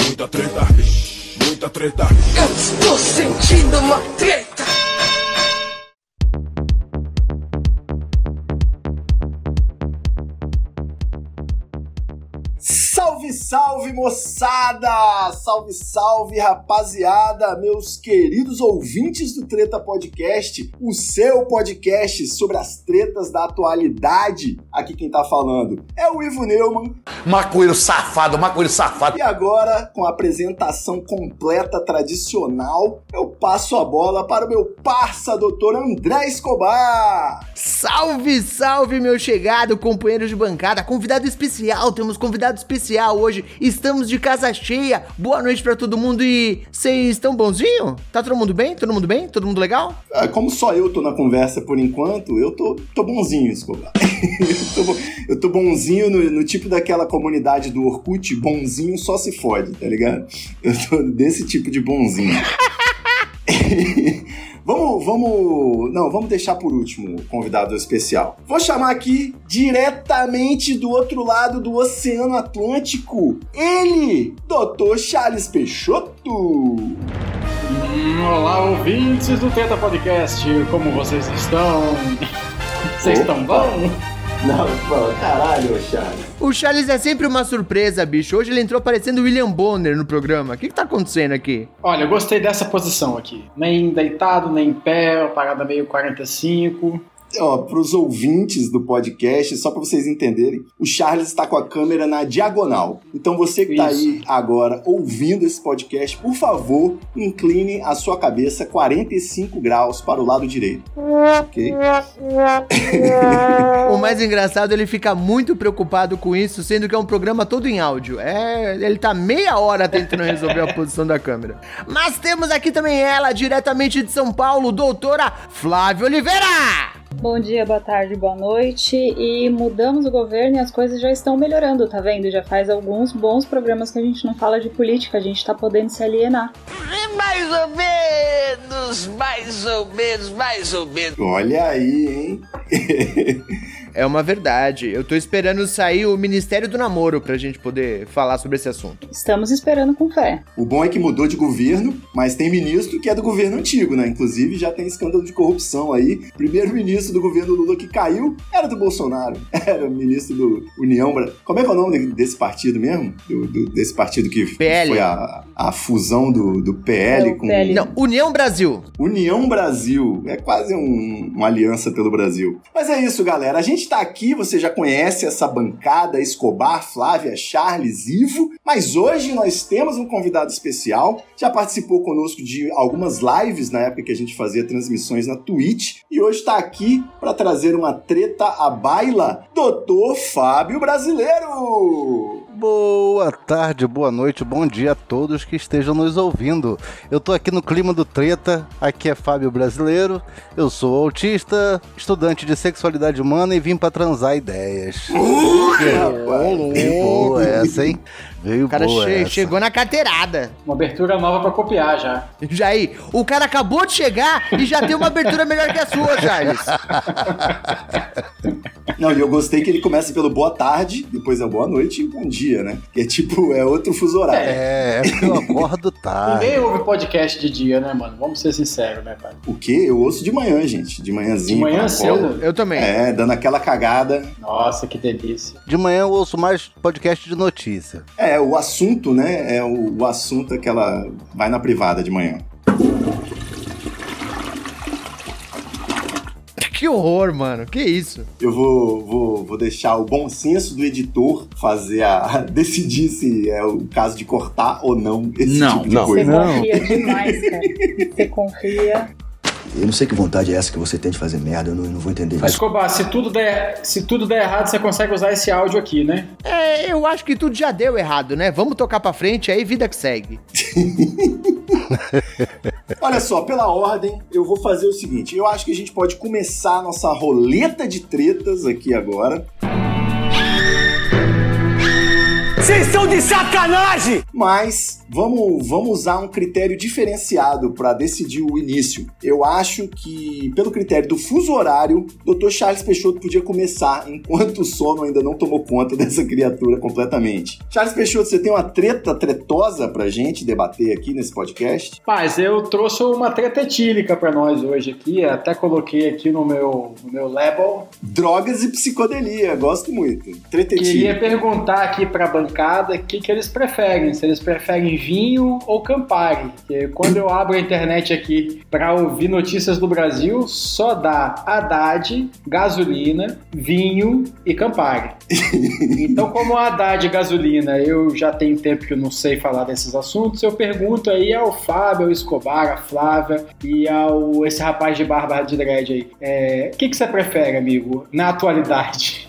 Muita treta, muita treta. Eu estou sentindo uma treta. Salve, salve, moçada! Salve, salve, rapaziada! Meus queridos ouvintes do Treta Podcast, o seu podcast sobre as tretas da atualidade. Aqui quem tá falando é o Ivo Neumann. Maconheiro safado, maconheiro safado. E agora, com a apresentação completa tradicional, eu passo a bola para o meu parça, doutor André Escobar. Salve, salve, meu chegado, companheiro de bancada, convidado especial, temos convidado especial hoje, estamos de casa cheia, boa noite pra todo mundo e vocês estão bonzinho? Tá todo mundo bem? Todo mundo bem? Todo mundo legal? Como só eu tô na conversa por enquanto, eu tô bonzinho, Escobar. eu tô bonzinho no tipo daquela comunidade do Orkut, bonzinho só se fode, tá ligado? Eu tô desse tipo de bonzinho. Vamos deixar por último o convidado especial. Vou chamar aqui, diretamente do outro lado do Oceano Atlântico, ele, Dr. Charles Peixoto. Olá, ouvintes do Treta Podcast, como vocês estão? Vocês estão bom? Não, pô, caralho, Charles. O Charles é sempre uma surpresa, bicho. Hoje ele entrou parecendo William Bonner no programa. O que tá acontecendo aqui? Olha, eu gostei dessa posição aqui. Nem deitado, nem em pé, parada meio 45. Ó, pros ouvintes do podcast, só pra vocês entenderem, o Charles está com a câmera na diagonal. Então você que tá aí agora ouvindo esse podcast, por favor, incline a sua cabeça 45 graus para o lado direito. Ok? O mais engraçado, ele fica muito preocupado com isso, sendo que é um programa todo em áudio. Ele tá meia hora tentando resolver a posição da câmera. Mas temos aqui também ela, diretamente de São Paulo, doutora Flávia Oliveira! Bom dia, boa tarde, boa noite. E mudamos o governo e as coisas já estão melhorando, tá vendo? Já faz alguns bons programas que a gente não fala de política, a gente tá podendo se alienar. Mais ou menos, mais ou menos, mais ou menos. Olha aí, hein? É uma verdade. Eu tô esperando sair o Ministério do Namoro pra gente poder falar sobre esse assunto. Estamos esperando com fé. O bom é que mudou de governo, mas tem ministro que é do governo antigo, né? Inclusive já tem escândalo de corrupção aí. Primeiro ministro do governo Lula que caiu era do Bolsonaro. Era o ministro do União... Como é que é o nome desse partido mesmo? Desse partido que PL. Foi a fusão do PL com... PL. Não, União Brasil. União Brasil. É quase uma aliança pelo Brasil. Mas é isso, galera. A gente tá aqui, você já conhece essa bancada, Escobar, Flávia, Charles, Ivo, mas hoje nós temos um convidado especial, já participou conosco de algumas lives na época que a gente fazia transmissões na Twitch, e hoje tá aqui para trazer uma treta à baila, Dr. Fábio Brasileiro! Boa tarde, boa noite, bom dia a todos que estejam nos ouvindo. Eu tô aqui no clima do treta, aqui é Fábio Brasileiro, eu sou autista, estudante de sexualidade humana e vim pra transar ideias. Veio boa essa, hein? Veio O cara boa essa. chegou na carteirada. Uma abertura nova pra copiar já. Jair, o cara acabou de chegar e já tem uma abertura melhor que a sua, Charles. Não, e eu gostei que ele começa pelo boa tarde, depois é boa noite e bom dia, né? Que é tipo, é outro fuso horário. É porque eu acordo tarde. Ninguém ouve podcast de dia, né, mano? Vamos ser sinceros, né, pai? O quê? Eu ouço de manhã, gente. De manhãzinho. De manhã quando cedo? acordo. Eu também. É, dando aquela cagada. Nossa, que delícia. De manhã eu ouço mais podcast de notícia. É, o assunto, né? É o assunto é que ela vai na privada de manhã. Que horror, mano. Que isso? Eu vou deixar o bom senso do editor fazer decidir se é o caso de cortar ou não esse tipo de Você coisa. confia demais, cara. Você confia. Eu não sei que vontade é essa que você tem de fazer merda, eu não vou entender. Mas, Escobar, se tudo der errado, você consegue usar esse áudio aqui, né? Eu acho que tudo já deu errado, né? Vamos tocar pra frente, aí vida que segue. Olha só, pela ordem, eu vou fazer o seguinte. Eu acho que a gente pode começar a nossa roleta de tretas aqui agora. Vocês estão de sacanagem! Mas vamos usar um critério diferenciado para decidir o início. Eu acho que, pelo critério do fuso horário, Dr. Charles Peixoto podia começar enquanto o sono ainda não tomou conta dessa criatura completamente. Charles Peixoto, você tem uma tretosa pra gente debater aqui nesse podcast? Mas eu trouxe uma treta etílica pra nós hoje aqui, até coloquei aqui no meu label. Drogas e psicodelia, gosto muito. Treta etílica. Queria perguntar aqui pra bancada o que eles preferem, se eles preferem vinho ou Campari. Porque quando eu abro a internet aqui pra ouvir notícias do Brasil, só dá Haddad, gasolina, vinho e Campari. Então, como Haddad e gasolina, eu já tenho tempo que eu não sei falar desses assuntos, eu pergunto aí ao Fábio, ao Escobar, a Flávia e ao esse rapaz de barba de dread aí. O que você prefere, amigo, na atualidade?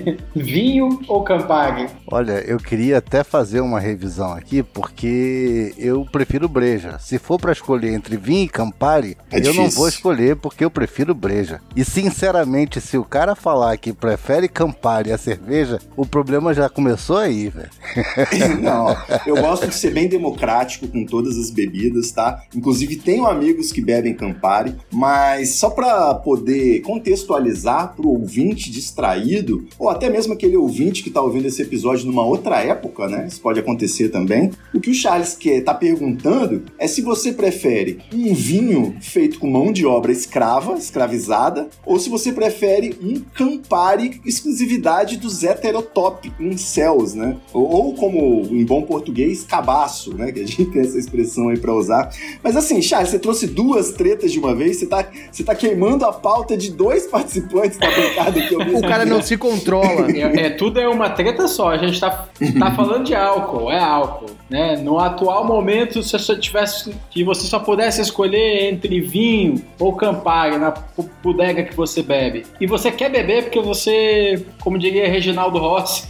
Vinho ou Campari? Olha, eu queria até fazer uma revisão aqui, porque eu prefiro breja. Se for pra escolher entre vinho e Campari, eu não vou escolher porque eu prefiro breja. E sinceramente, se o cara falar que prefere Campari a cerveja, o problema já começou aí, velho. Não, eu gosto de ser bem democrático com todas as bebidas, tá? Inclusive tenho amigos que bebem Campari, mas só pra poder contextualizar pro ouvinte distraído, ou até mesmo aquele ouvinte que tá ouvindo esse episódio numa outra época, né? Isso pode acontecer também. O que o Charles tá perguntando é se você prefere um vinho feito com mão de obra escravizada, ou se você prefere um Campari exclusividade dos heterotop incels, né? Ou como em bom português, cabaço, né? Que a gente tem essa expressão aí pra usar. Mas assim, Charles, você trouxe duas tretas de uma vez, você tá queimando a pauta de dois participantes da bancada aqui. O cara não se controla. Tudo é uma treta só, a gente tá falando de álcool, é álcool, né? No atual momento, se você só pudesse escolher entre vinho ou Campari na bodega que você bebe, e você quer beber porque você, como diria Reginaldo Rossi,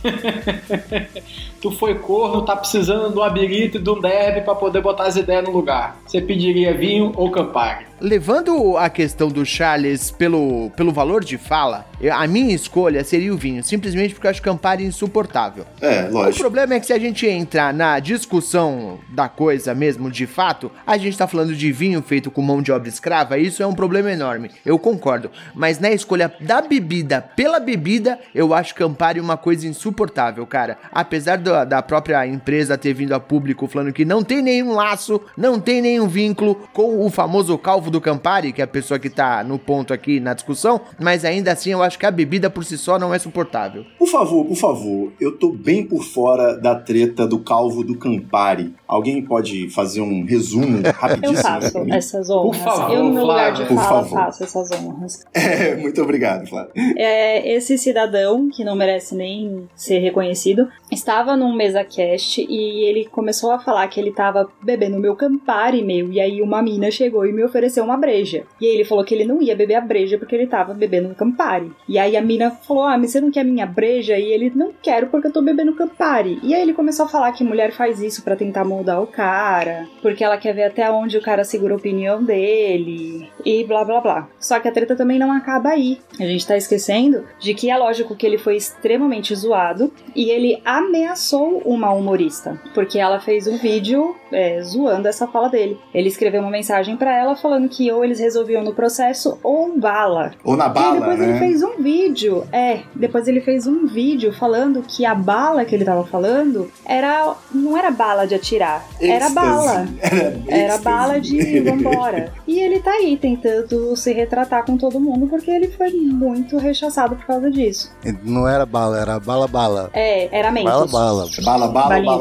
tu foi corno, tá precisando de um habilito e de um derby pra poder botar as ideias no lugar. Você pediria vinho ou Campari? Levando a questão do Charles pelo valor de fala, a minha escolha seria o vinho, simplesmente porque eu acho Campari insuportável. Lógico. O problema é que se a gente entrar na discussão da coisa mesmo, de fato, a gente tá falando de vinho feito com mão de obra escrava, isso é um problema enorme, eu concordo. Mas na escolha da bebida pela bebida, eu acho Campari uma coisa insuportável, cara. Apesar da própria empresa ter vindo a público falando que não tem nenhum laço, não tem nenhum vínculo com o famoso calvo do Campari, que é a pessoa que tá no ponto aqui na discussão, mas ainda assim eu acho que a bebida por si só não é suportável. Por favor, eu tô bem por fora da treta do calvo do Campari. Alguém pode fazer um resumo rapidíssimo? Eu faço essas honras. Por favor, eu, no meu lugar de fala, favor. faço essas honras. Muito obrigado, Flávio. Esse cidadão, que não merece nem ser reconhecido, estava num MesaCast e ele começou a falar que ele tava bebendo meu Campari, e aí uma mina chegou e me ofereceu uma breja. E aí ele falou que ele não ia beber a breja porque ele tava bebendo um Campari. E aí a mina falou, mas você não quer minha breja? E ele, não quero porque eu tô bebendo Campari. E aí ele começou a falar que mulher faz isso pra tentar moldar o cara, porque ela quer ver até onde o cara segura a opinião dele, e blá blá blá. Só que a treta também não acaba aí. A gente tá esquecendo de que é lógico que ele foi extremamente zoado e ele ameaçou uma humorista, porque ela fez um vídeo zoando essa fala dele. Ele escreveu uma mensagem pra ela falando que ou eles resolviam no processo ou bala. Ou na bala, e depois né? ele fez um vídeo. Depois ele fez um vídeo falando que a bala que ele tava falando não era bala de atirar. Era bala. Era bala de vambora. E ele tá aí tentando se retratar com todo mundo porque ele foi muito rechaçado por causa disso. Não era bala, era bala. Era mentos. Bala. Bala.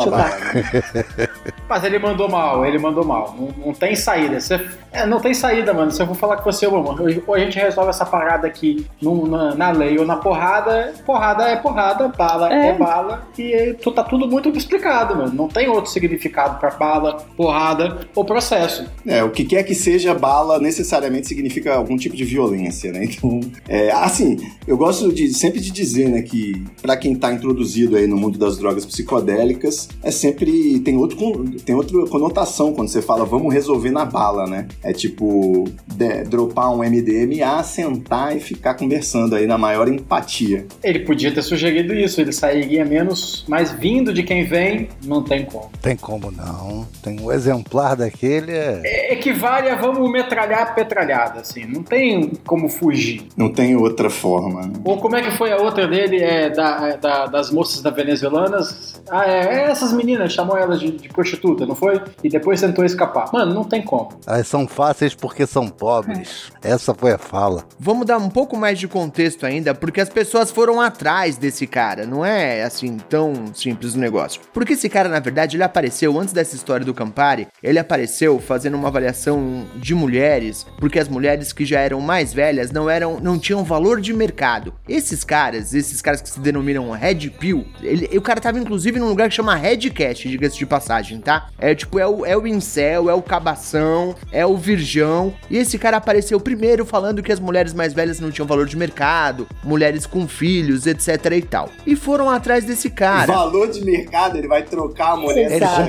Mas ele mandou mal. Não tem saída. Não tem saída, mano. Se eu for falar com você, mano, ou a gente resolve essa parada aqui na lei ou na porrada é porrada, bala é bala, e tá tudo muito explicado, mano. Não tem outro significado pra bala, porrada ou processo. O que quer que seja bala necessariamente significa algum tipo de violência, né? Então, assim, eu gosto sempre de dizer, né, que pra quem tá introduzido aí no mundo das drogas psicodélicas, sempre tem outra conotação quando você fala vamos resolver na bala, né? É tipo dropar um MDMA, sentar e ficar conversando aí na maior empatia. Ele podia ter sugerido isso, ele sairia mais mas vindo de quem vem, não tem como. Tem como não. Tem um exemplar daquele. Equivale a vamos metralhar petralhada, assim. Não tem como fugir. Não tem outra forma. Né? Ou como é que foi a outra dele, das moças da venezuelanas? Essas meninas, chamou elas de prostituta, não foi? E depois tentou escapar. Mano, não tem como. Elas são fáceis porque são pobres. Essa foi a fala. Vamos dar um pouco mais de contexto ainda, porque as pessoas foram atrás desse cara. Não é, assim, tão simples o negócio. Porque esse cara, na verdade, ele apareceu, antes dessa história do Campari, ele apareceu fazendo uma avaliação de mulheres, porque as mulheres que já eram mais velhas não tinham valor de mercado. Esses caras que se denominam Red Pill, o cara tava inclusive num lugar que chama Red Cat, diga-se de passagem, tá? É o incel, é o cabação, é o virgão, e esse cara apareceu primeiro falando que as mulheres mais velhas não tinham valor de mercado, mulheres com filhos, etc e tal. E foram atrás desse cara. Valor de mercado, ele vai trocar a mulher.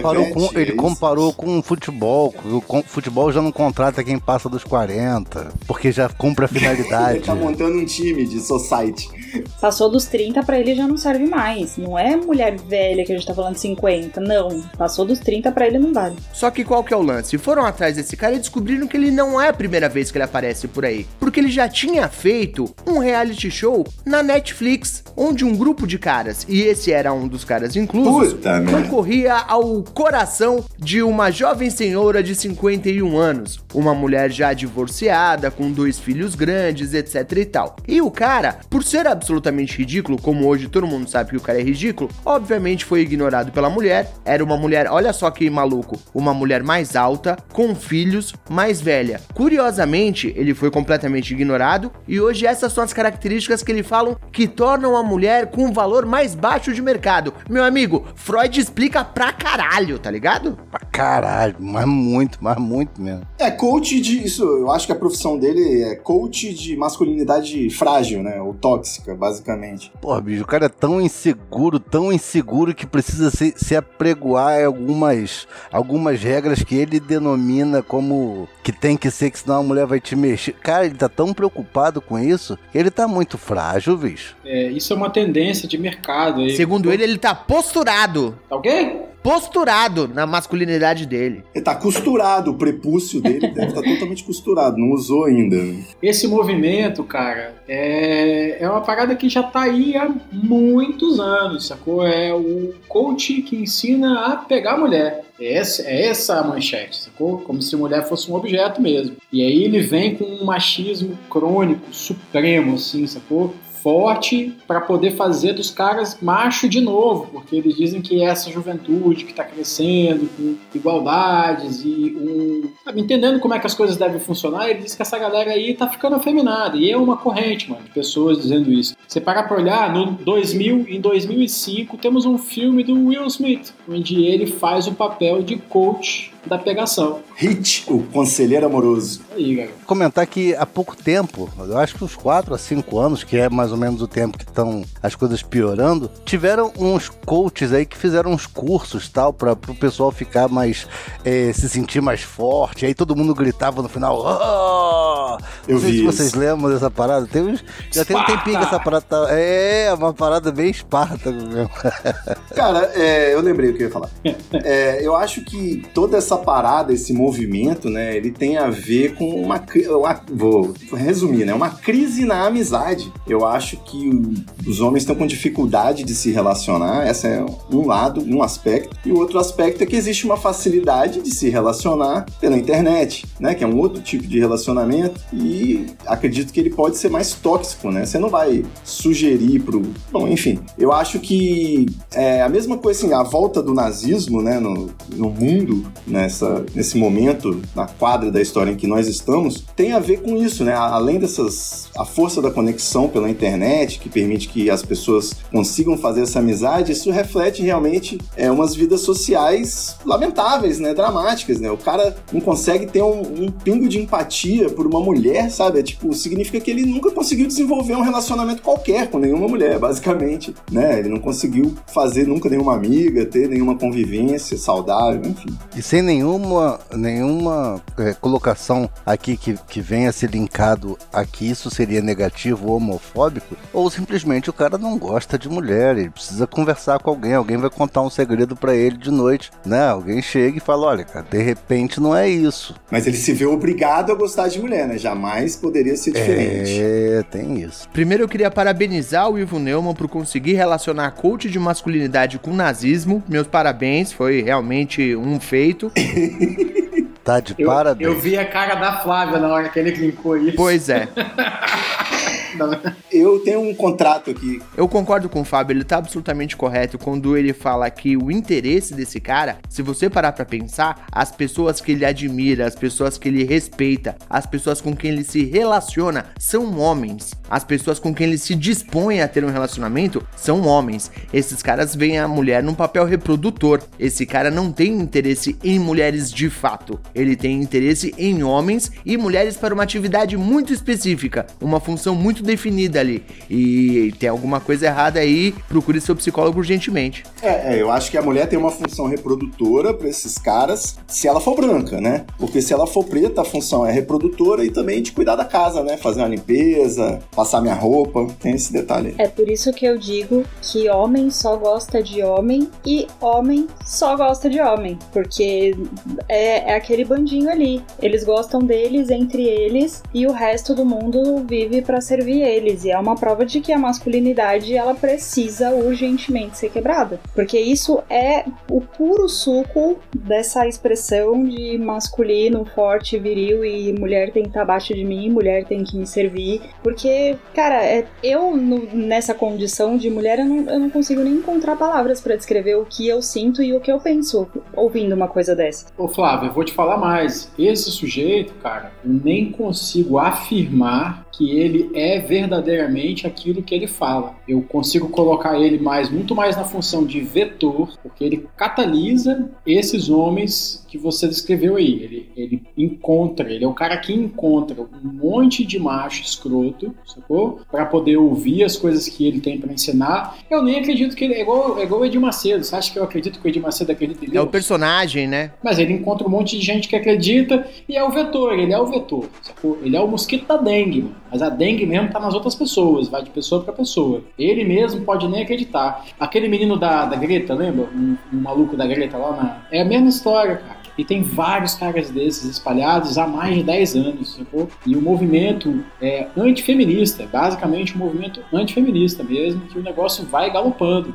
Ele comparou com o futebol. O futebol já não contrata quem passa dos 40, porque já cumpre a finalidade. Ele tá montando um time de society. Passou dos 30, pra ele já não serve mais. Não é mulher velha que a gente tá falando de 50, não. Passou dos 30, pra ele não vale. Só que qual que é o lance? Foram atrás desse cara e descobriram que ele não é a primeira vez que ele aparece por aí. Porque ele já tinha feito um reality show na Netflix, onde um grupo de caras, e esse era um dos caras inclusos, concorria ao coração de uma jovem senhora de 51 anos. Uma mulher já divorciada, com 2 filhos grandes, etc e tal. E o cara, por ser absolutamente ridículo, como hoje todo mundo sabe que o cara é ridículo, obviamente foi ignorado pela mulher. Era uma mulher, olha só que maluco, uma mulher mais alta, com filhos, mais velha. Curiosamente, ele foi completamente ignorado e hoje essas são as características que ele falam que tornam a mulher com um valor mais baixo de mercado. Meu amigo, Freud explica pra caralho, tá ligado? Pra caralho, mas muito mesmo. Coach isso, eu acho que a profissão dele é coach de masculinidade frágil, né, ou tóxica, basicamente. Pô, bicho, o cara é tão inseguro que precisa se apregoar em algumas regras que ele denomina como que tem que ser, que senão a mulher vai te mexer. Cara, ele tá tão preocupado com isso, ele tá muito frágil, bicho. Isso é uma tendência de mercado. Segundo ele tá posturado. Tá o quê? Posturado na masculinidade dele. Ele tá costurado, o prepúcio dele deve estar totalmente costurado, não usou ainda. Esse movimento, cara, é uma parada que já tá aí há muitos anos, sacou? É o coach que ensina a pegar a mulher. É essa a manchete, sacou? Como se a mulher fosse um objeto mesmo. E aí ele vem com um machismo crônico, supremo, assim, sacou? Forte para poder fazer dos caras macho de novo, porque eles dizem que essa juventude que está crescendo com igualdades e entendendo como é que as coisas devem funcionar, ele diz que essa galera aí tá ficando afeminada, e é uma corrente, mano, de pessoas dizendo isso. Você parar pra olhar, em 2005 temos um filme do Will Smith, onde ele faz o papel de coach da pegação. Hit, o conselheiro amoroso. Aí, galera. Comentar que há pouco tempo, eu acho que uns 4 a 5 anos, que é mais ou menos o tempo que estão as coisas piorando, tiveram uns coaches aí que fizeram uns cursos tal, para pro pessoal ficar mais, se sentir mais forte, aí todo mundo gritava no final, oh! Eu vi se vocês lembram dessa parada, já tem um tempinho que essa parada tá, uma parada bem Esparta mesmo. Cara, eu lembrei o que eu ia falar. Eu acho que toda essa parada, esse movimento, né, ele tem a ver com vou resumir, né, uma crise na amizade. Eu acho que os homens estão com dificuldade de se relacionar, essa é um lado, um aspecto, e o outro aspecto é que existe uma facilidade de se relacionar pela internet, né, que é um outro tipo de relacionamento, e acredito que ele pode ser mais tóxico, né, você não vai sugerir bom, enfim, eu acho que a mesma coisa, assim, a volta do nazismo, né, no mundo, nesse momento, na quadra da história em que nós estamos, tem a ver com isso, né? Além a força da conexão pela internet, que permite que as pessoas consigam fazer essa amizade, isso reflete realmente umas vidas sociais lamentáveis, né? Dramáticas, né? O cara não consegue ter um pingo de empatia por uma mulher mulher, sabe? Significa que ele nunca conseguiu desenvolver um relacionamento qualquer com nenhuma mulher, basicamente, né? Ele não conseguiu fazer nunca nenhuma amiga, ter nenhuma convivência saudável, enfim. E sem nenhuma colocação aqui que venha ser linkado aqui, isso seria negativo ou homofóbico, ou simplesmente o cara não gosta de mulher, ele precisa conversar com alguém vai contar um segredo pra ele de noite, né? Alguém chega e fala, olha, cara, de repente não é isso. Mas ele se vê obrigado a gostar de mulher, né? Jamais poderia ser diferente. Tem isso. Primeiro eu queria parabenizar o Ivo Neumann por conseguir relacionar coach de masculinidade com nazismo. Meus parabéns, foi realmente um feito. Tá de parabéns. Eu vi a cara da Flávia na hora que ele clicou isso. Pois é. Eu tenho um contrato aqui. Eu concordo com o Fábio, ele tá absolutamente correto quando ele fala que o interesse desse cara, se você parar pra pensar, as pessoas que ele admira, as pessoas que ele respeita, as pessoas com quem ele se relaciona são homens. As pessoas com quem ele se dispõe a ter um relacionamento são homens. Esses caras veem a mulher num papel reprodutor. Esse cara não tem interesse em mulheres de fato. Ele tem interesse em homens e mulheres para uma atividade muito específica, uma função muito definida ali. E tem alguma coisa errada aí, procure seu psicólogo urgentemente. Eu acho que a mulher tem uma função reprodutora pra esses caras, se ela for branca, né? Porque se ela for preta, a função é reprodutora e também de cuidar da casa, né? Fazer uma limpeza, passar minha roupa, tem esse detalhe aí. É por isso que eu digo que homem só gosta de homem e homem só gosta de homem, porque é aquele bandinho ali. Eles gostam deles entre eles e o resto do mundo vive pra servir eles, e é uma prova de que a masculinidade ela precisa urgentemente ser quebrada, porque isso é o puro suco dessa expressão de masculino, forte, viril e mulher tem que estar abaixo de mim, mulher tem que me servir, porque, cara, nessa condição de mulher eu não consigo nem encontrar palavras pra descrever o que eu sinto e o que eu penso ouvindo uma coisa dessa. Ô Flávio, eu vou te falar mais, esse sujeito, cara, eu nem consigo afirmar que ele é verdadeiramente aquilo que ele fala. Eu consigo colocar ele muito mais na função de vetor, porque ele catalisa esses homens que você descreveu aí. Ele é o cara que encontra um monte de macho escroto, sacou? Pra poder ouvir as coisas que ele tem pra ensinar. Eu nem acredito que ele é igual o Edir Macedo. Você acha que eu acredito que o Edir Macedo acredita em Deus? É o personagem, né? Mas ele encontra um monte de gente que acredita e é o vetor, sacou? Ele é o mosquito da dengue, mano. Mas a dengue mesmo tá nas outras pessoas, vai de pessoa pra pessoa. Ele mesmo pode nem acreditar. Aquele menino da Greta, lembra? Um maluco da Greta lá É a mesma história, cara. E tem vários caras desses espalhados há mais de 10 anos, sacou? E o movimento é antifeminista, basicamente um movimento antifeminista mesmo, que o negócio vai galopando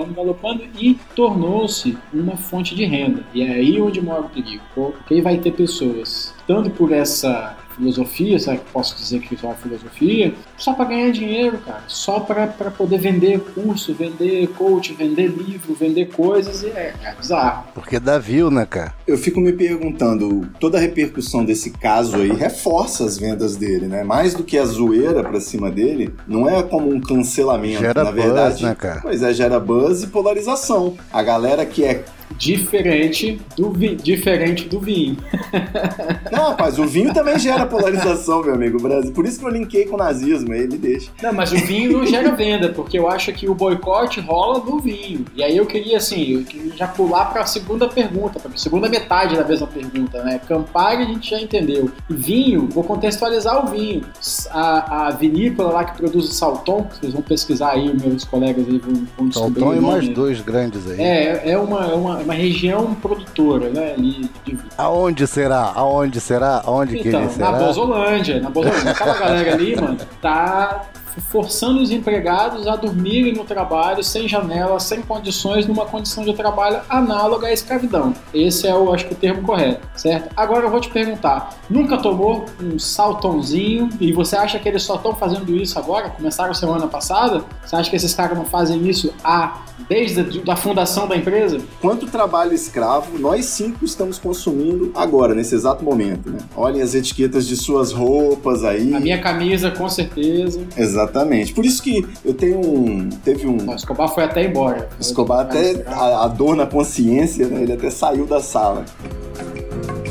e tornou-se uma fonte de renda. E é aí onde mora o perigo, porque vai ter pessoas, tanto por essa filosofia, sabe que posso dizer que é uma filosofia, só para ganhar dinheiro, cara, só para poder vender curso, vender coach, vender livro, vender coisas, e é bizarro. Porque dá view, né, cara? Eu fico me perguntando, toda a repercussão desse caso aí reforça as vendas dele, né? Mais do que a zoeira pra cima dele, não é como um cancelamento, gera na verdade. Buzz, né, cara? Pois é, gera buzz e polarização. A galera que é diferente do vinho. Não, rapaz, o vinho também gera polarização, meu amigo. Por isso que eu linkei com o nazismo, aí ele deixa. Não, mas o vinho não gera venda, porque eu acho que o boicote rola no vinho. E aí eu queria já pular para a segunda pergunta, para a segunda metade da mesma pergunta, né? Campari a gente já entendeu. E vinho, vou contextualizar o vinho. A vinícola lá que produz o Salton, que vocês vão pesquisar aí, meus colegas aí vão descobrir. Salton e mais dois grandes aí. É uma região produtora, né, ali de vinho. Aonde será? Onde que ele será? Na Bozolândia. Aquela galera ali, mano, tá forçando os empregados a dormirem no trabalho, sem janela, sem condições, numa condição de trabalho análoga à escravidão. Esse é, acho que o termo correto, certo? Agora eu vou te perguntar, nunca tomou um saltãozinho e você acha que eles só estão fazendo isso agora? Começaram semana passada? Você acha que esses caras não fazem isso desde a fundação da empresa? Quanto trabalho escravo nós 5 estamos consumindo agora, nesse exato momento, né? Olhem as etiquetas de suas roupas aí. A minha camisa, com certeza. Exatamente. Por isso que eu teve um... O Escobar foi até embora. O Escobar até, a dor na consciência, né? Ele até saiu da sala.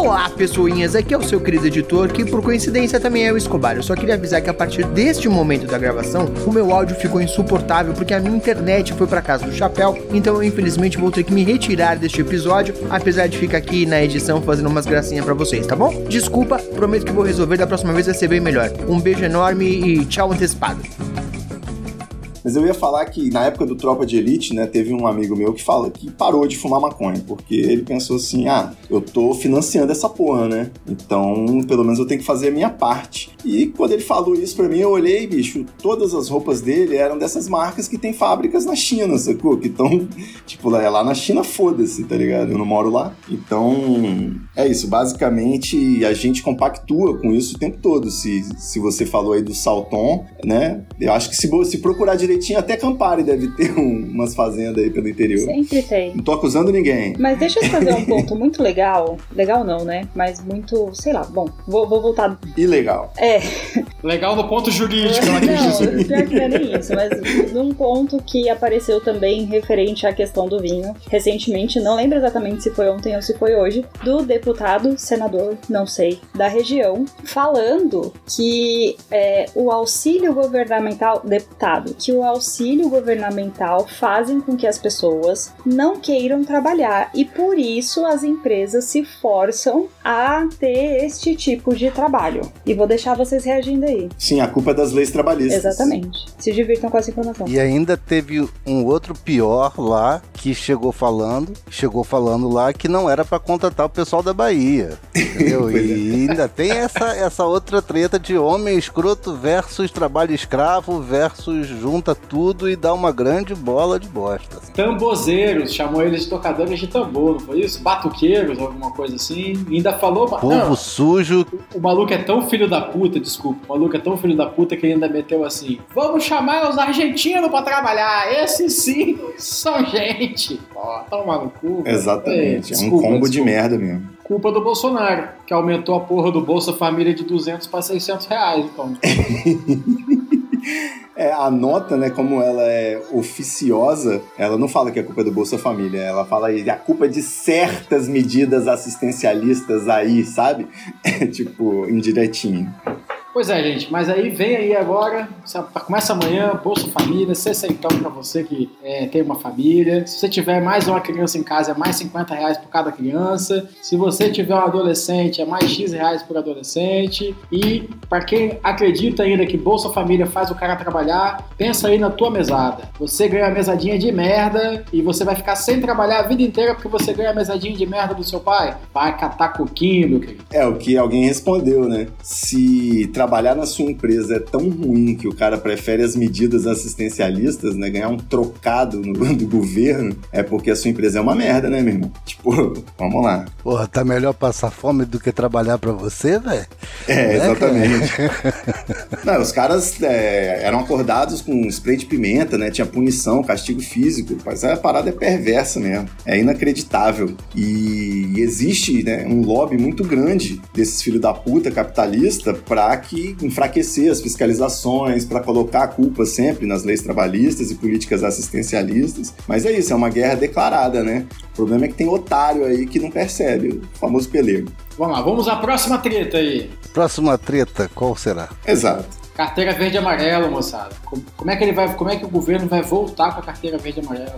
Olá, pessoinhas, aqui é o seu querido editor, que por coincidência também é o Escobar. Eu só queria avisar que a partir deste momento da gravação, o meu áudio ficou insuportável porque a minha internet foi pra casa do chapéu, então eu infelizmente vou ter que me retirar deste episódio, apesar de ficar aqui na edição fazendo umas gracinhas pra vocês, tá bom? Desculpa, prometo que vou resolver, da próxima vez vai ser bem melhor. Um beijo enorme e tchau antecipado. Mas eu ia falar que na época do Tropa de Elite, né, teve um amigo meu que fala que parou de fumar maconha, porque ele pensou assim, eu tô financiando essa porra, né? Então, pelo menos eu tenho que fazer a minha parte. E quando ele falou isso pra mim, eu olhei, bicho, todas as roupas dele eram dessas marcas que tem fábricas na China, sacou? Que estão, tipo, lá na China, foda-se, tá ligado? Eu não moro lá. Então, é isso. Basicamente, a gente compactua com isso o tempo todo. Se você falou aí do Salton, né? Eu acho que se procurar direitinho, até Campari deve ter umas fazendas aí pelo interior. Sempre tem. Não tô acusando ninguém. Mas deixa eu fazer um ponto muito legal. Legal não, né? Mas muito, sei lá, bom, vou voltar. Ilegal. Legal no ponto jurídico, ela quis dizer. Não, pior que não é nem isso, mas num ponto que apareceu também referente à questão do vinho, recentemente, não lembro exatamente se foi ontem ou se foi hoje, do deputado, senador, não sei, da região, falando que o auxílio governamental, deputado, que o auxílio governamental fazem com que as pessoas não queiram trabalhar e por isso as empresas se forçam a ter este tipo de trabalho. E vou deixar vocês reagindo aí. Sim, a culpa é das leis trabalhistas. Exatamente. Se divirtam com essa informação. E ainda teve um outro pior lá, que chegou falando lá que não era pra contratar o pessoal da Bahia. Entendeu? E ainda tem essa outra treta de homem escroto versus trabalho escravo versus junta tudo e dá uma grande bola de bosta. Tambozeiros, chamou eles de tocadores de tambor, não foi isso? Batuqueiros, alguma coisa assim. E ainda falou... Povo sujo. O maluco é tão filho da puta, desculpa. O maluco é tão filho da puta que ele ainda meteu assim: vamos chamar os argentinos pra trabalhar. Esses sim são gente. Toma no cu. Exatamente. É um combo de merda mesmo. Culpa do Bolsonaro, que aumentou a porra do Bolsa Família de 200 para 600 reais, então. A nota, né, como ela é oficiosa, ela não fala que a culpa é do Bolsa Família, ela fala aí, a culpa é de certas medidas assistencialistas aí, sabe? Tipo, indiretinho. Pois é, gente, mas aí vem aí agora, começa amanhã, Bolsa Família, então pra você que tem uma família. Se você tiver mais uma criança em casa, é mais R$50 por cada criança. Se você tiver um adolescente, é mais X reais por adolescente. E pra quem acredita ainda que Bolsa Família faz o cara trabalhar, pensa aí na tua mesada. Você ganha a mesadinha de merda e você vai ficar sem trabalhar a vida inteira porque você ganha a mesadinha de merda do seu pai? Vai catar coquinho, meu querido. É o que alguém respondeu, né? Se trabalhar na sua empresa é tão ruim que o cara prefere as medidas assistencialistas, né? Ganhar um trocado do governo, é porque a sua empresa é uma merda, né, meu irmão? Tipo, vamos lá. Porra, tá melhor passar fome do que trabalhar pra você, velho? Exatamente. Não, os caras eram acordados com spray de pimenta, né? Tinha punição, castigo físico. Mas a parada é perversa mesmo. É inacreditável. E existe, né, um lobby muito grande desses filhos da puta capitalista pra enfraquecer as fiscalizações, para colocar a culpa sempre nas leis trabalhistas e políticas assistencialistas. Mas é isso, é uma guerra declarada, né? O problema é que tem otário aí que não percebe, o famoso pelego. Vamos lá, vamos à próxima treta aí. Próxima treta, qual será? Exato. Carteira verde e amarela, moçada. Como é que o governo vai voltar com a carteira verde e amarela?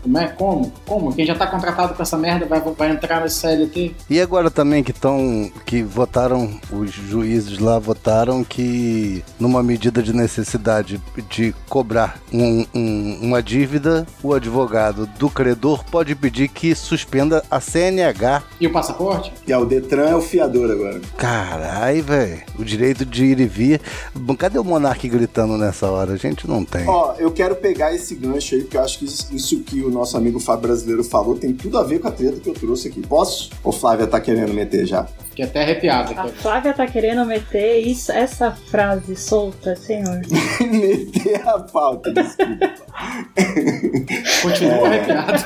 Como? Quem já tá contratado com essa merda vai entrar nesse CLT? E agora também que votaram, os juízes lá votaram que numa medida de necessidade de cobrar uma dívida, o advogado do credor pode pedir que suspenda a CNH. E o passaporte? E o Detran é o fiador agora. Caralho, velho. O direito de ir e vir. Cadê o Monark gritando nessa hora? A gente não tem. Eu quero pegar esse gancho aí, porque eu acho que isso que o nosso amigo Fábio Brasileiro falou tem tudo a ver com a treta que eu trouxe aqui. Posso? Ou Flávia tá querendo meter já? Fiquei até arrepiado aqui. A Flávia tá querendo meter essa frase solta, senhor. Meter a pauta, desculpa. Continua arrepiado.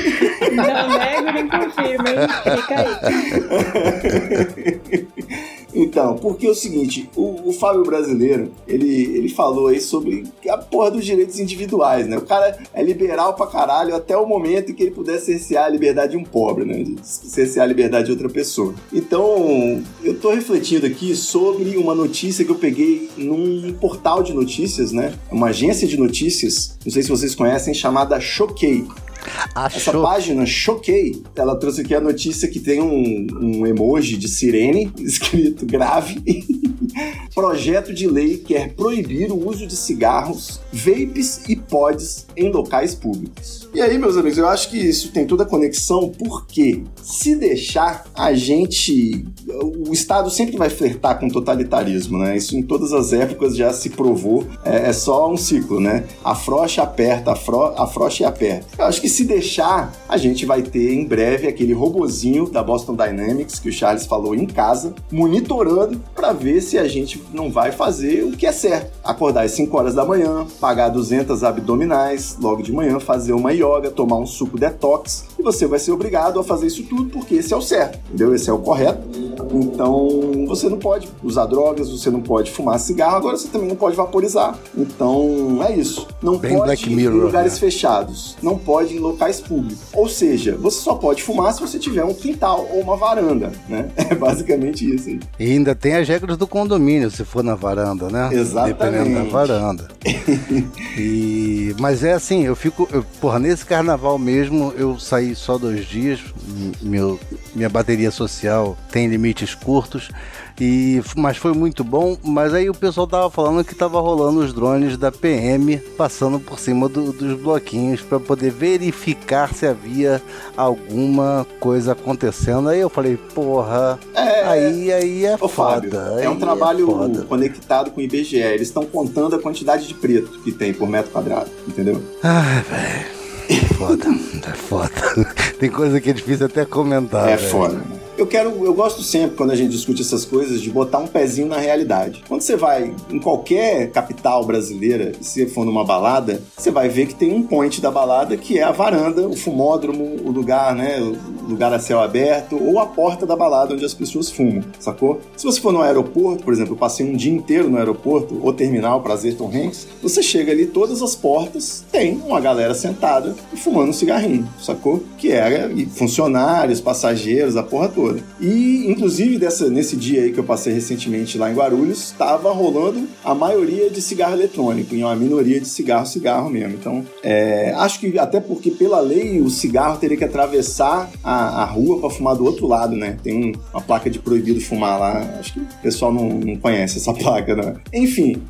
Não nego nem confirmo, hein? Fica aí. Então, porque é o seguinte, o Fábio Brasileiro, ele falou aí sobre a porra dos direitos individuais, né? O cara é liberal pra caralho até o momento em que ele puder cercear a liberdade de um pobre, né? Cercear a liberdade de outra pessoa. Então, eu tô refletindo aqui sobre uma notícia que eu peguei num portal de notícias, né? Uma agência de notícias, não sei se vocês conhecem, chamada Choquei. Essa página, Choquei, ela trouxe aqui a notícia que tem um emoji de sirene escrito grave. Projeto de lei quer proibir o uso de cigarros, vapes e pods em locais públicos. E aí, meus amigos, eu acho que isso tem toda a conexão, porque se deixar, o Estado sempre vai flertar com totalitarismo, né? Isso em todas as épocas já se provou, é só um ciclo, né? Afrouxa, aperta, afrouxa e aperta. Eu acho que se deixar, a gente vai ter em breve aquele robozinho da Boston Dynamics, que o Charles falou em casa, monitorando para ver se a gente não vai fazer o que é certo. Acordar às 5 horas da manhã, pagar 200 abdominais logo de manhã, fazer uma yoga, tomar um suco detox, e você vai ser obrigado a fazer isso tudo porque esse é o certo, entendeu? Esse é o correto. Então, você não pode usar drogas, você não pode fumar cigarro, agora você também não pode vaporizar. Então, é isso. Não bem pode Black Mirror, em lugares fechados, não pode em locais públicos. Ou seja, você só pode fumar se você tiver um quintal ou uma varanda, né? É basicamente isso aí. E ainda tem as regras do condomínio, se for na varanda, né? Exatamente. Dependendo da varanda. Mas é assim, porra, nesse carnaval mesmo, eu saí só 2 dias, minha bateria social tem limites curtos, mas foi muito bom. Mas aí o pessoal tava falando que tava rolando os drones da PM passando por cima dos bloquinhos para poder verificar se havia alguma coisa acontecendo. Aí eu falei, porra, aí é foda. Fábio, é um trabalho conectado com o IBGE. Eles estão contando a quantidade de preto que tem por metro quadrado, entendeu? Ai, velho. É foda. Tem coisa que é difícil até comentar. É foda. Eu gosto sempre, quando a gente discute essas coisas, de botar um pezinho na realidade. Quando você vai em qualquer capital brasileira, se for numa balada, você vai ver que tem um point da balada que é a varanda, o fumódromo, o lugar, né, o lugar a céu aberto, ou a porta da balada onde as pessoas fumam, sacou? Se você for no aeroporto, por exemplo, eu passei um dia inteiro no aeroporto, ou terminal Prazer Tom Hanks, você chega ali, todas as portas, tem uma galera sentada e fumando um cigarrinho, sacou? Que era funcionários, passageiros, a porra toda. E, inclusive, nesse dia aí que eu passei recentemente lá em Guarulhos, estava rolando a maioria de cigarro eletrônico, e uma minoria de cigarro mesmo. Então, acho que até porque, pela lei, o cigarro teria que atravessar a rua para fumar do outro lado, né? Tem uma placa de proibido fumar lá. Acho que o pessoal não conhece essa placa, né? Enfim,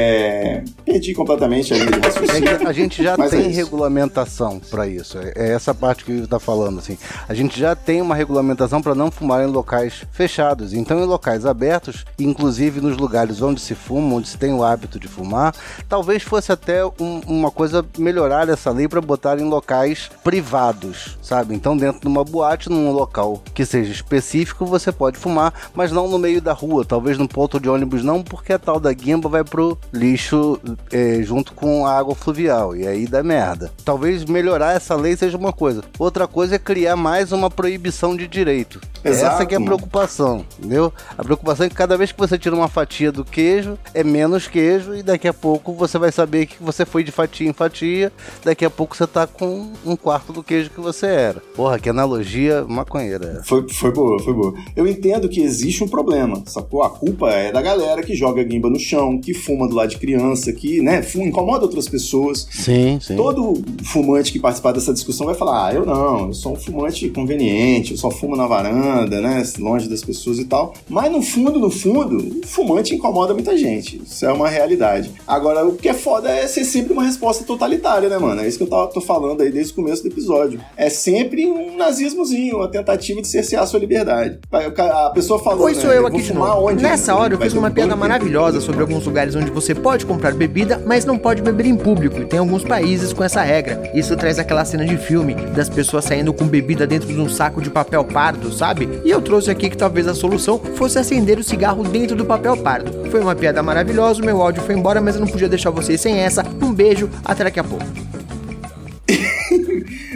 perdi completamente a linha de raciocínio. A gente já tem regulamentação para isso. É essa parte que o Ivo tá falando, assim. A gente já tem uma regulamentação para não fumar em locais fechados. Então, em locais abertos, inclusive nos lugares onde se fuma, onde se tem o hábito de fumar, talvez fosse até uma coisa melhorar essa lei para botar em locais privados, sabe? Então, dentro de uma boate, num local que seja específico, você pode fumar, mas não no meio da rua, talvez no ponto de ônibus não, porque a tal da guimba vai pro lixo junto com a água fluvial, e aí dá merda. Talvez melhorar essa lei seja uma coisa. Outra coisa é criar mais uma proibição de direito. Exato. Essa que é a preocupação, entendeu? A preocupação é que cada vez que você tira uma fatia do queijo, é menos queijo, e daqui a pouco você vai saber que você foi de fatia em fatia, daqui a pouco você tá com 1/4 do queijo que você era. Porra, que analogia maconheira. Foi boa. Eu entendo que existe um problema, sacou? A culpa é da galera que joga guimba no chão, que fuma do lado de criança, que, né, incomoda outras pessoas. Sim. Todo fumante que participar dessa discussão vai falar, eu sou um fumante conveniente, eu só fumo na varanda, né, longe das pessoas e tal. Mas no fundo, o fumante incomoda muita gente. Isso é uma realidade. Agora, o que é foda é ser sempre uma resposta totalitária, né, mano? É isso que eu tô falando aí desde o começo do episódio. É sempre um nazismozinho, uma tentativa de cercear a sua liberdade. A pessoa falou, Oi, sou eu aqui de novo. Onde? Nessa hora eu fiz uma piada maravilhosa sobre alguns lugares onde você pode comprar bebida, mas não pode beber em público. E tem alguns países com essa regra. Isso traz aquela cena de filme das pessoas saindo com bebida dentro de um saco de papel pardo, sabe? E eu trouxe aqui que talvez a solução fosse acender o cigarro dentro do papel pardo. Foi uma piada maravilhosa, o meu áudio foi embora, mas eu não podia deixar vocês sem essa. Um beijo, até daqui a pouco.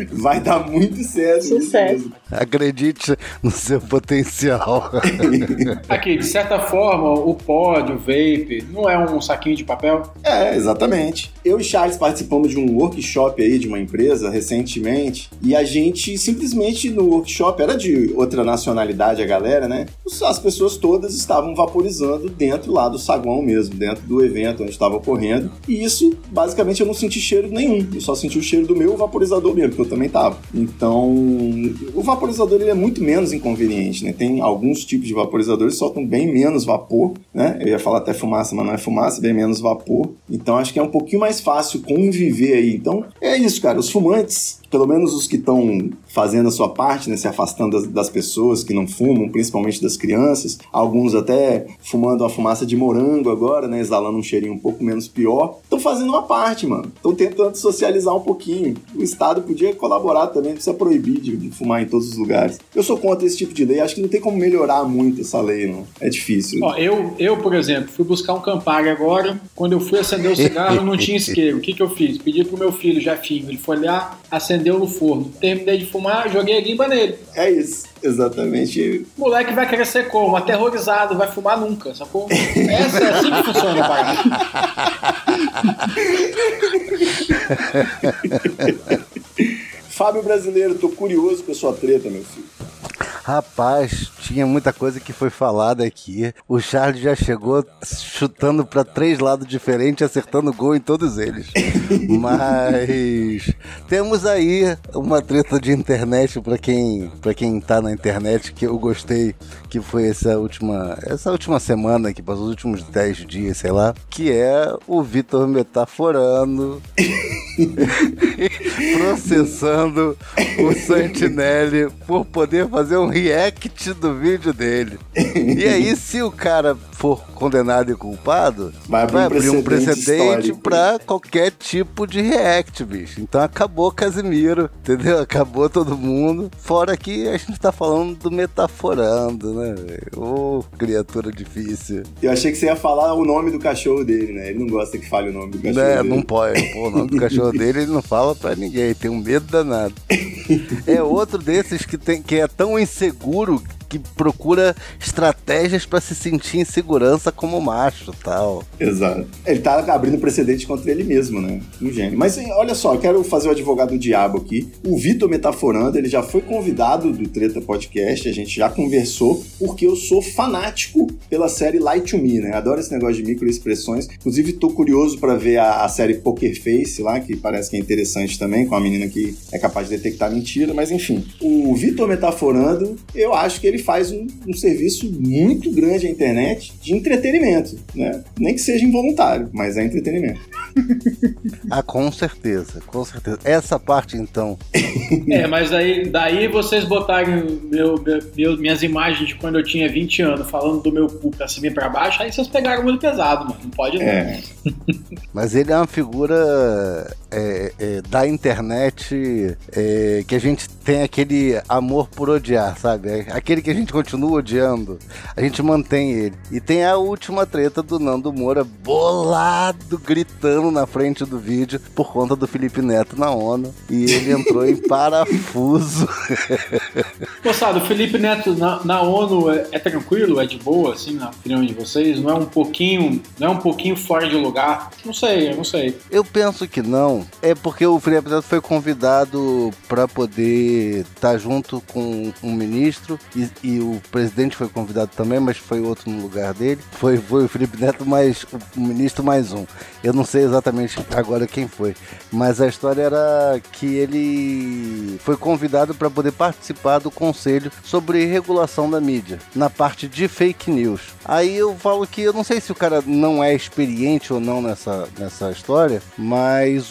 Vai dar muito certo. Sucesso. Acredite no seu potencial. Aqui, de certa forma, o pod, o vape, não é um saquinho de papel? É, exatamente. Eu e Charles participamos de um workshop aí de uma empresa recentemente e a gente simplesmente no workshop, era de outra nacionalidade a galera, né? As pessoas todas estavam vaporizando dentro lá do saguão mesmo, dentro do evento onde estava ocorrendo. E isso, basicamente, eu não senti cheiro nenhum. Eu só senti o cheiro do meu vaporizador mesmo, porque eu também tava. Então, o vaporizador ele é muito menos inconveniente, né? Tem alguns tipos de vaporizadores que soltam bem menos vapor, né? Eu ia falar até fumaça, mas não é fumaça, bem menos vapor. Então, acho que é um pouquinho mais fácil conviver aí. Então, é isso, cara. Os fumantes, pelo menos os que estão fazendo a sua parte, né, se afastando das pessoas que não fumam, principalmente das crianças, alguns até fumando a fumaça de morango agora, né, exalando um cheirinho um pouco menos pior, estão fazendo uma parte, mano, estão tentando socializar um pouquinho. O Estado podia colaborar também, não precisa proibir de fumar em todos os lugares. Eu sou contra esse tipo de lei, acho que não tem como melhorar muito essa lei, não. É difícil. Ó, eu, por exemplo, fui buscar um Campari agora, quando eu fui acender o cigarro não tinha isqueiro. O que eu fiz? Pedi pro meu filho, Jefinho, ele foi lá, acendeu no forno. Terminei de fumar, joguei a guimba nele. É isso, exatamente. O moleque vai crescer como? Aterrorizado, vai fumar nunca, sacou? Essa é assim que funciona, pai. Fábio Brasileiro, tô curioso com a sua treta, meu filho. Rapaz, tinha muita coisa que foi falada aqui. O Charles já chegou chutando para 3 lados diferentes, acertando gol em todos eles. Mas temos aí uma treta de internet para quem tá na internet, que eu gostei, que foi essa última semana, que passou os últimos 10 dias, sei lá, que é o Vitor Metaforando processando o Santinelli por poder fazer um react do vídeo dele. E aí, se o cara for condenado e culpado, vai abrir um precedente pra qualquer tipo de react, bicho. Então acabou Casimiro, entendeu? Acabou todo mundo. Fora que a gente tá falando do Metaforando, né? Ô, criatura difícil. Eu achei que você ia falar o nome do cachorro dele, né? Ele não gosta que fale o nome do cachorro dele. Não pode. Pô, o nome do cachorro dele ele não fala pra ninguém. Tem um medo danado. É outro desses que é tão inseguro que procura estratégias pra se sentir em segurança como macho e tal. Exato. Ele tá abrindo precedente contra ele mesmo, né? Um gênio. Mas olha só, eu quero fazer o advogado do diabo aqui. O Vitor Metaforando, ele já foi convidado do Treta Podcast, a gente já conversou, porque eu sou fanático pela série Lie to Me, né? Adoro esse negócio de microexpressões. Inclusive, tô curioso pra ver a série Poker Face lá, que parece que é interessante também, com a menina que é capaz de detectar mentira, mas enfim. O Vitor Metaforando, eu acho que ele faz um serviço muito grande à internet de entretenimento, né? Nem que seja involuntário, mas é entretenimento. Ah, com certeza, com certeza. Essa parte, então. Mas daí vocês botarem minhas imagens de quando eu tinha 20 anos, falando do meu cu pra cima e pra baixo, aí vocês pegaram muito pesado, mano. Não pode não. Mas ele é uma figura da internet que a gente tem aquele amor por odiar, sabe? Aquele que a gente continua odiando, a gente mantém ele. E tem a última treta do Nando Moura bolado, gritando na frente do vídeo por conta do Felipe Neto na ONU. E ele entrou em parafuso. Moçada, o Felipe Neto na ONU é tranquilo, é de boa, assim, na opinião de vocês? Não é um pouquinho fora de lugar? Eu não sei. Eu penso que não. É porque o Felipe Neto foi convidado para poder estar junto com um ministro e o presidente foi convidado também, mas foi outro no lugar dele. Foi o Felipe Neto mais o ministro mais um. Eu não sei exatamente agora quem foi, mas a história era que ele foi convidado para poder participar do conselho sobre regulação da mídia, na parte de fake news. Aí eu falo que eu não sei se o cara não é experiente ou não nessa história, mas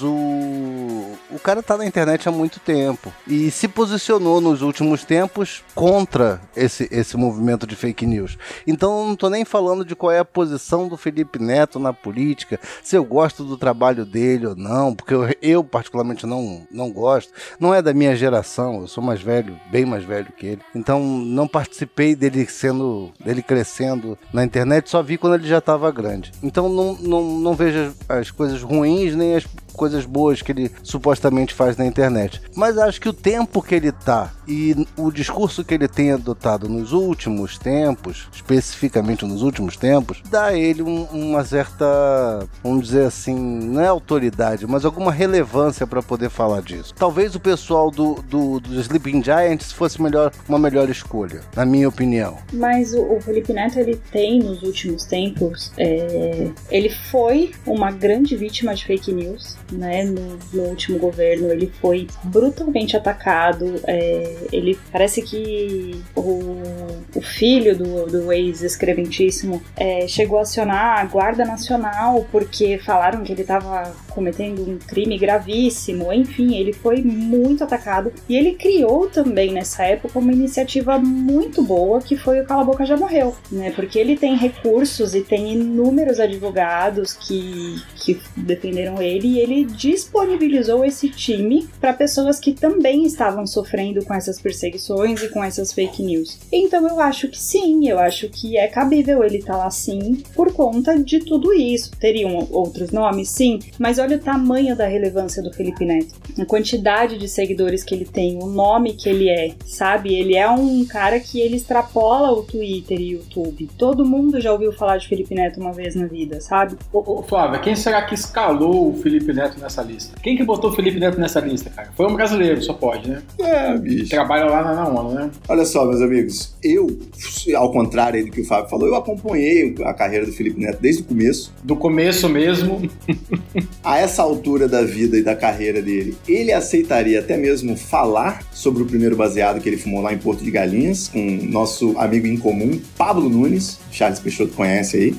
o cara tá na internet há muito tempo e se posicionou nos últimos tempos contra esse movimento de fake news. Então eu não tô nem falando de qual é a posição do Felipe Neto na política, se eu gosto do trabalho dele ou não, porque eu particularmente não gosto. Não é da minha geração, eu sou mais velho, bem mais velho que ele. Então não participei dele crescendo na internet, só vi quando ele já estava grande. Então não vejo as coisas ruins nem coisas boas que ele supostamente faz na internet. Mas acho que o tempo que ele tá e o discurso que ele tem adotado nos últimos tempos, especificamente nos últimos tempos, dá a ele uma certa, vamos dizer assim, não é autoridade, mas alguma relevância para poder falar disso. Talvez o pessoal do Sleeping Giants fosse uma melhor escolha, na minha opinião. Mas o Felipe Neto, ele tem, nos últimos tempos, ele foi uma grande vítima de fake news, né? No último governo, ele foi brutalmente atacado. Ele parece que o filho do ex-escreventíssimo chegou a acionar a Guarda Nacional porque falaram que ele estava cometendo um crime gravíssimo. Enfim, ele foi muito atacado. E ele criou também, nessa época, uma iniciativa muito boa, que foi o Cala a Boca Já Morreu, né? Porque ele tem recursos e tem inúmeros advogados que defenderam ele, e ele disponibilizou esse time para pessoas que também estavam sofrendo com essas perseguições e com essas fake news. Então eu acho que sim, eu acho que é cabível ele estar lá sim, por conta de tudo isso. Teriam outros nomes? Sim, mas olha o tamanho da relevância do Felipe Neto, a quantidade de seguidores que ele tem, o nome que ele é, sabe? Ele é um cara que ele extrapola o Twitter e o YouTube. Todo mundo já ouviu falar de Felipe Neto uma vez na vida, sabe? Ô Flávia, quem será que escalou o Felipe Neto nessa lista? Quem que botou o Felipe Neto nessa lista, cara? Foi um brasileiro, só pode, né? Bicho. Trabalha lá na ONU, né? Olha só, meus amigos, eu, ao contrário aí do que o Fábio falou, eu acompanhei a carreira do Felipe Neto desde o começo. Do começo mesmo. A essa altura da vida e da carreira dele, ele aceitaria até mesmo falar sobre o primeiro baseado que ele fumou lá em Porto de Galinhas, com nosso amigo em comum, Pablo Nunes, Charles Peixoto conhece aí,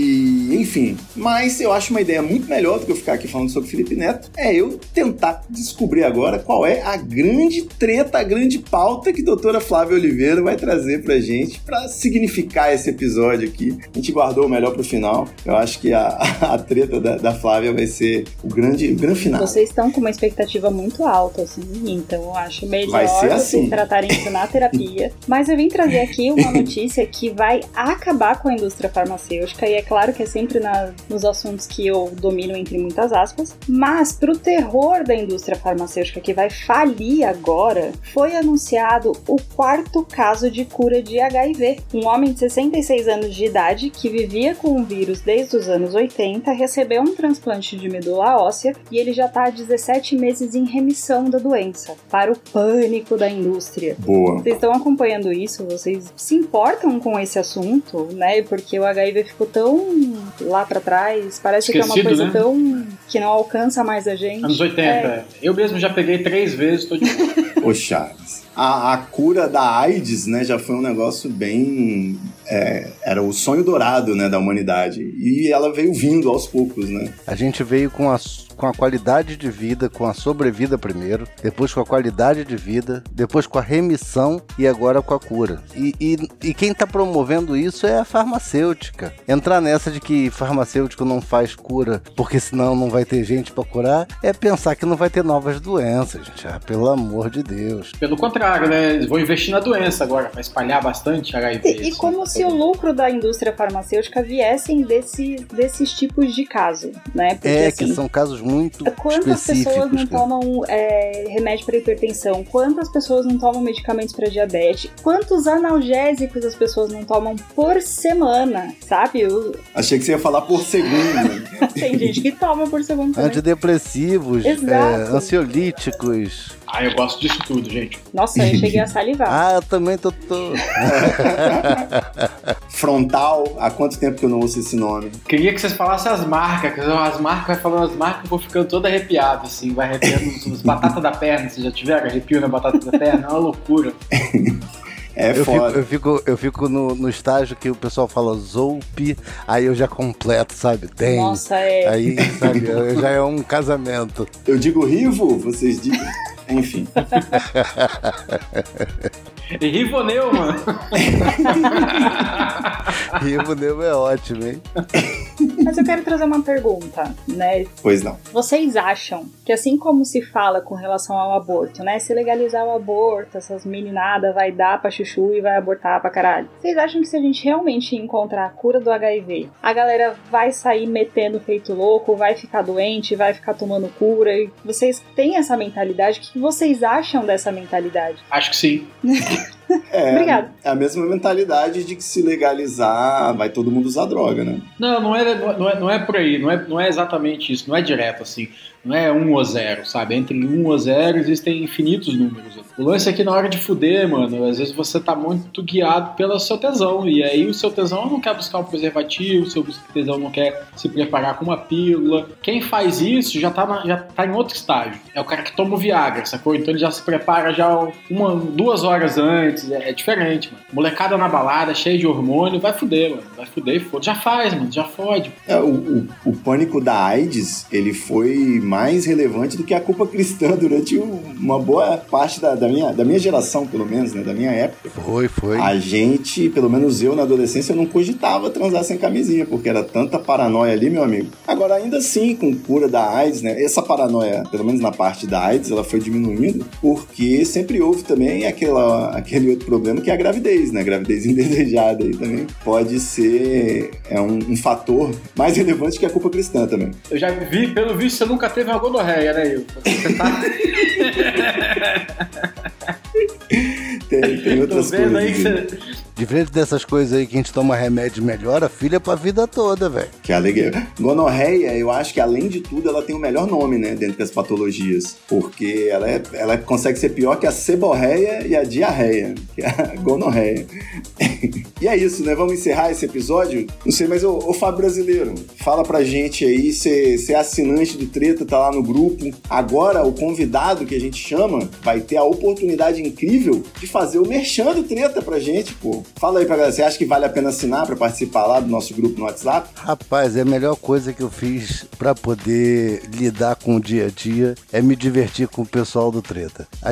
e enfim, mas eu acho uma ideia muito melhor do que eu ficar aqui falando sobre Felipe Neto, eu tentar descobrir agora qual é a grande treta, a grande pauta que a doutora Flávia Oliveira vai trazer pra gente, pra significar esse episódio aqui. A gente guardou o melhor pro final, eu acho que a treta da Flávia vai ser o grande final. Vocês estão com uma expectativa muito alta, assim, então eu acho melhor vai ser assim. Vocês tratarem isso na terapia. Mas eu vim trazer aqui uma notícia que vai acabar com a indústria farmacêutica, e é claro que é sempre nos assuntos que eu domino entre muitas aspas, mas pro terror da indústria farmacêutica que vai falir agora, foi anunciado o 4º caso de cura de HIV. Um homem de 66 anos de idade, que vivia com o vírus desde os anos 80, recebeu um transplante de medula óssea e ele já está há 17 meses em remissão da doença, para o pânico da indústria. Boa. Vocês estão acompanhando isso? Vocês se importam com esse assunto, né? Porque o HIV ficou tão lá pra trás, parece esquecido, que é uma coisa, né? Tão que não alcança mais a gente. Anos 80. Eu mesmo já peguei 3 vezes, tô de Ô Charles, a cura da AIDS, né, já foi um negócio bem... era o sonho dourado, né, da humanidade. E ela veio vindo aos poucos, né? A gente veio com a qualidade de vida, com a sobrevida primeiro, depois com a qualidade de vida, depois com a remissão e agora com a cura. E quem tá promovendo isso é a farmacêutica. Entrar nessa de que farmacêutico não faz cura porque senão não vai ter gente pra curar é pensar que não vai ter novas doenças, gente. Pelo amor de Deus. Pelo contrário, né? Eles vão investir na doença agora, pra espalhar bastante HIV. E como se o lucro da indústria farmacêutica viessem desses tipos de caso, né? Porque, que são casos muito quantas pessoas não cara. tomam remédio para hipertensão? Quantas pessoas não tomam medicamentos para diabetes? Quantos analgésicos as pessoas não tomam por semana, sabe? Achei que você ia falar por segundo. Tem gente que toma por segundo também. Antidepressivos, ansiolíticos. Eu gosto disso tudo, gente. Nossa, eu cheguei a salivar. Eu também tô... Frontal, há quanto tempo que eu não ouço esse nome? Queria que vocês falassem as marcas, vai falando as marcas, eu vou ficando todo arrepiado, assim, vai arrepiando as batatas da perna. Vocês já tiveram arrepio na batata da perna? É uma loucura. Foda. Eu fico no estágio que o pessoal fala Zolpe, aí eu já completo, sabe? Tem. Nossa, Aí, sabe, já é um casamento. Eu digo Rivo, vocês digam. Enfim. E Rivoneuma. Rivoneuma é ótimo, hein? Mas eu quero trazer uma pergunta, né? Pois não. Vocês acham que assim como se fala com relação ao aborto, né? Se legalizar o aborto, essas meninadas vai dar pra chuchu e vai abortar pra caralho. Vocês acham que se a gente realmente encontrar a cura do HIV, a galera vai sair metendo feito louco, vai ficar doente, vai ficar tomando cura? E vocês têm essa mentalidade? O que vocês acham dessa mentalidade? Acho que sim. Obrigada. É a mesma mentalidade de que se legalizar vai todo mundo usar droga, né? Não é por aí, não é exatamente isso, não é direto assim, não é 1 ou 0, sabe? Entre 1 ou 0 existem infinitos números. O lance é que na hora de fuder, mano, às vezes você tá muito guiado pelo seu tesão, e aí o seu tesão não quer buscar um preservativo, o seu tesão não quer se preparar com uma pílula. Quem faz isso já tá em outro estágio. É o cara que toma o Viagra, sacou? Então ele já se prepara já 2 horas antes, é diferente, mano. Molecada na balada, cheio de hormônio, vai fuder, mano. Vai fuder e foda. Já faz, mano, já fode. O pânico da AIDS, ele foi mais relevante do que a culpa cristã durante uma boa parte da minha geração, pelo menos, né? Da minha época. Foi. A gente, pelo menos eu na adolescência, eu não cogitava transar sem camisinha, porque era tanta paranoia ali, meu amigo. Agora, ainda assim, com cura da AIDS, né? Essa paranoia, pelo menos na parte da AIDS, ela foi diminuindo, porque sempre houve também aquele outro problema que é a gravidez, né? A gravidez indesejada aí também pode ser um fator mais relevante que a culpa cristã também. Eu já vi, pelo visto, você nunca teve uma gonorreia, né, Will? Você tá... tem outras coisas. Aí que você... Diferente dessas coisas aí que a gente toma remédio e melhora, a filha é pra vida toda, velho. Que alegria. Gonorreia, eu acho que além de tudo, ela tem o melhor nome, né, dentro das patologias. Porque ela consegue ser pior que a seborreia e a diarreia, que é a gonorreia. E é isso, né? Vamos encerrar esse episódio? Não sei, mas ô Fábio Brasileiro, fala pra gente aí, você é assinante do Treta, tá lá no grupo. Agora, o convidado que a gente chama vai ter a oportunidade incrível de fazer o merchan do Treta pra gente, pô. Fala aí pra galera, você acha que vale a pena assinar pra participar lá do nosso grupo no WhatsApp? Rapaz, é a melhor coisa que eu fiz pra poder lidar com o dia a dia é me divertir com o pessoal do Treta. A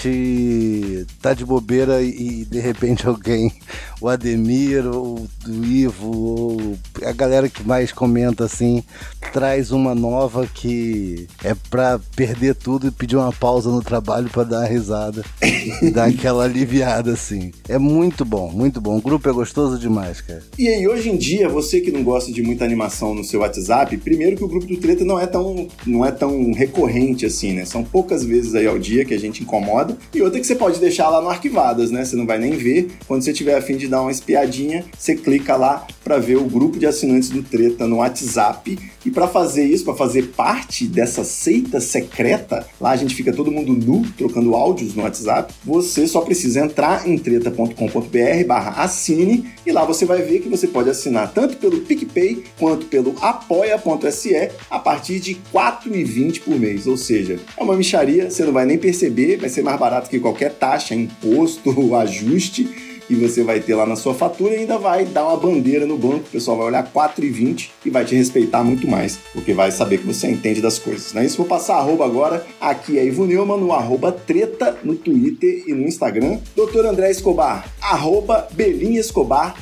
gente tá de bobeira e de repente alguém, o Ademir, ou o Ivo, ou a galera que mais comenta assim, traz uma nova que é pra perder tudo e pedir uma pausa no trabalho pra dar uma risada e dar aquela aliviada assim. É muito bom. Muito bom, o grupo é gostoso demais, cara. E aí, hoje em dia, você que não gosta de muita animação no seu WhatsApp, primeiro que o grupo do Treta não é tão recorrente assim, né? São poucas vezes aí ao dia que a gente incomoda. E outra que você pode deixar lá no Arquivadas, né? Você não vai nem ver. Quando você tiver a fim de dar uma espiadinha, você clica lá pra ver o grupo de assinantes do Treta no WhatsApp. E pra fazer isso, pra fazer parte dessa seita secreta, lá a gente fica todo mundo nu, trocando áudios no WhatsApp, você só precisa entrar em treta.com.br/assine e lá você vai ver que você pode assinar tanto pelo PicPay quanto pelo apoia.se a partir de R$ 4,20 por mês. Ou seja, é uma mixaria, você não vai nem perceber, vai ser mais barato que qualquer taxa, imposto, ajuste. E você vai ter lá na sua fatura e ainda vai dar uma bandeira no banco, o pessoal vai olhar 4,20 e vai te respeitar muito mais, porque vai saber que você entende das coisas, não é isso? Vou passar arroba agora, aqui é Ivo Neumann, no @treta, no Twitter e no Instagram. Dr. André Escobar, @Belin Escobar,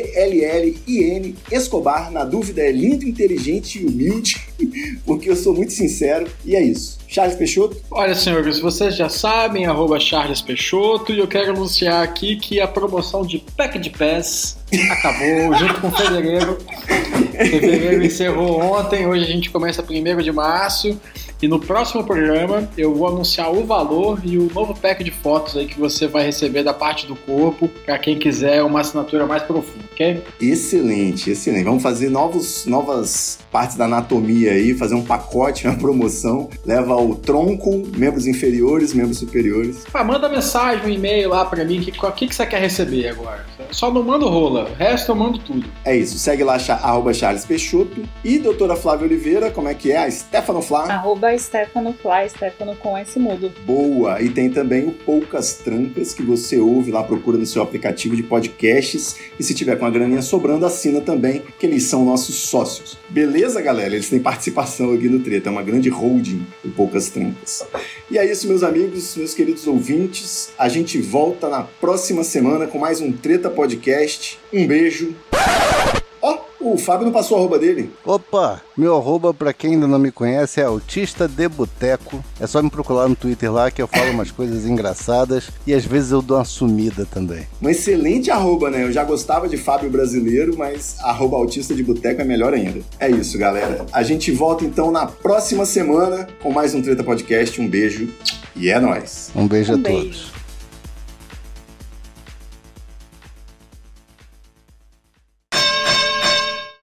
BELLIN Escobar, na dúvida é lindo, inteligente e humilde, porque eu sou muito sincero, e é isso. Charles Peixoto? Olha, senhores, vocês já sabem, @Charles Peixoto, e eu quero anunciar aqui que a promoção de Pack de Pass acabou junto com o fevereiro. Fevereiro encerrou ontem, hoje a gente começa 1º de março. E no próximo programa eu vou anunciar o valor e o novo pack de fotos aí que você vai receber da parte do corpo, para quem quiser uma assinatura mais profunda, ok? Excelente, excelente. Vamos fazer novas partes da anatomia aí, fazer um pacote, uma promoção. Leva o tronco, membros inferiores, membros superiores. Manda mensagem, um e-mail lá pra mim, o que você quer receber agora? Só não manda rola, o resto eu mando tudo. É isso, segue lá, @Charles Peixoto. E doutora Flávia Oliveira, como é que é? A Stefano Flá. Stefano Fly, Stefano com S mudo. Boa! E tem também o Poucas Trancas, que você ouve lá, procura no seu aplicativo de podcasts. E se tiver com a graninha sobrando, assina também, que eles são nossos sócios. Beleza, galera? Eles têm participação aqui no Treta, é uma grande holding do Poucas Trancas. E é isso, meus amigos, meus queridos ouvintes. A gente volta na próxima semana com mais um Treta Podcast. Um beijo. O Fábio não passou o arroba dele? Opa, meu arroba, pra quem ainda não me conhece, é Autista de Boteco. É só me procurar no Twitter lá que eu falo umas coisas engraçadas e às vezes eu dou uma sumida também. Um excelente arroba, né? Eu já gostava de Fábio Brasileiro, mas arroba Autista de Boteco é melhor ainda. É isso, galera. A gente volta então na próxima semana com mais um Treta Podcast. Um beijo e é nóis. Um beijo a todos.